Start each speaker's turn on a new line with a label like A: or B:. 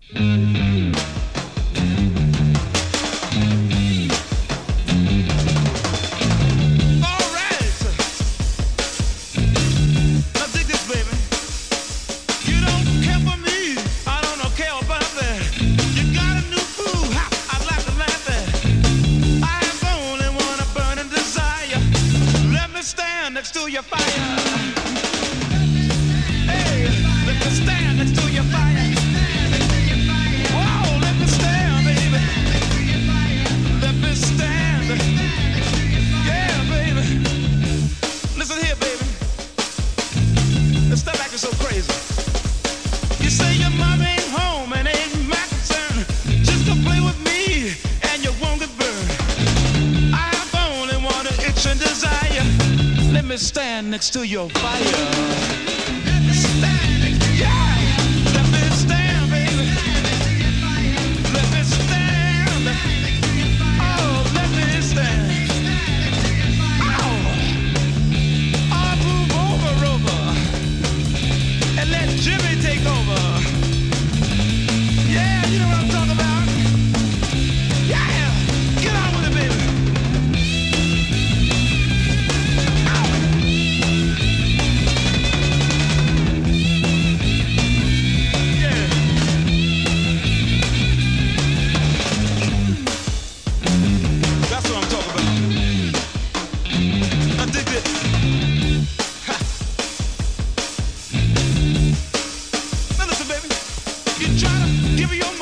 A: Next to your fire. Stand, yeah. Let me stand, baby. Let me stand. Oh, let me stand. Oh, move over, and let Jimmy take over. Yeah, you know what I'm talking about. Yeah, get on with it, baby. Give me your